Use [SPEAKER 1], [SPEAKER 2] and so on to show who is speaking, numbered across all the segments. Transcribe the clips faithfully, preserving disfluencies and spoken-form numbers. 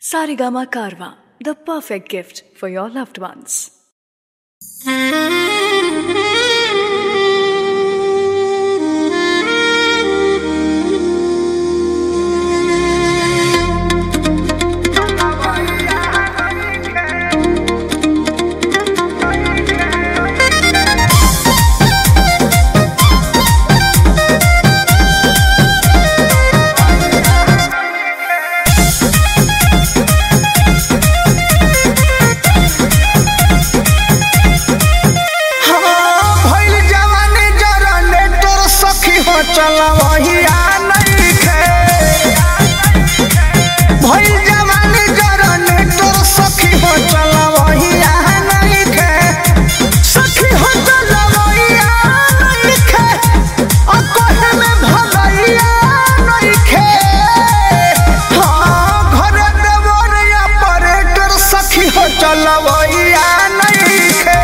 [SPEAKER 1] Saregama Karwa, the perfect gift for your loved ones.
[SPEAKER 2] चला वहिया नइखे भइल जवानी जरने तोर सखी हो चला वहिया नइखे सखी हो चला वहिया नइखे आ कहे में भलैया नइखे हां घरे देवर ऑपरेटर सखी हो चला वहिया नइखे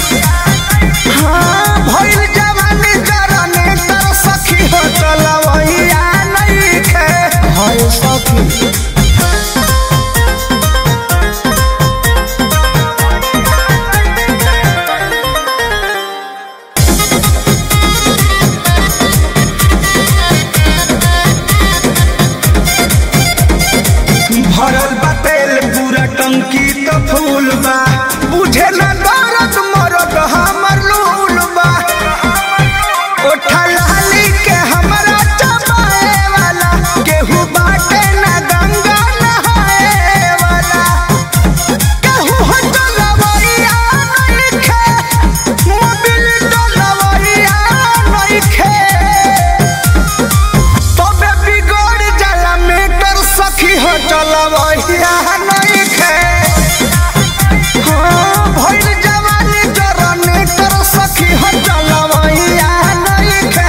[SPEAKER 2] हां भइल जवानी जरने तोर सखी हो चला वहिया नइखे हाय सखी भरल बा तेल पूरा टंकी तो फूल बा बुझे ना दर्द मरद हमर लूल बा ओठा लाली के हमरा चबाए वाला केहू बाटे ना गंगा नहाए वाला केहू हो चलवैया नइखे मोबिल डलवैया नइखे तबे बिगड़ जाला मीटर सखी हो चलवैया नइखे हां भइल जवानी जरने तर सखी हो चलवैया नइखे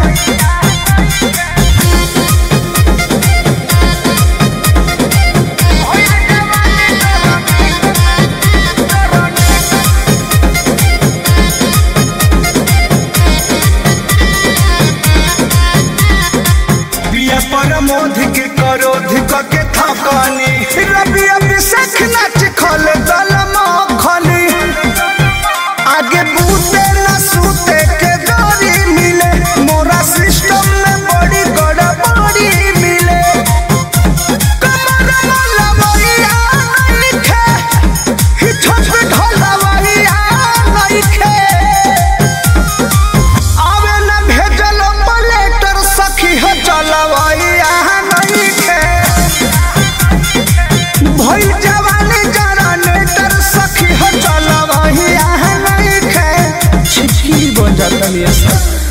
[SPEAKER 2] पिया परमोध के करोध क के थकानी रवि अभिषेक नाच खल दल मखनी आगे बूते न सूते के डोरी मिले मोरा सिस्टम में बड़ी गड़बड़ी मिले कमर लवैया नइखे हिछप ढलवैया नइखे आवे न भेजल प्लेटर सखी हो चलवैया नइखे भइल जवानी जरने तर सखी हो चलवैया नइखे छिपकली बन जाता है।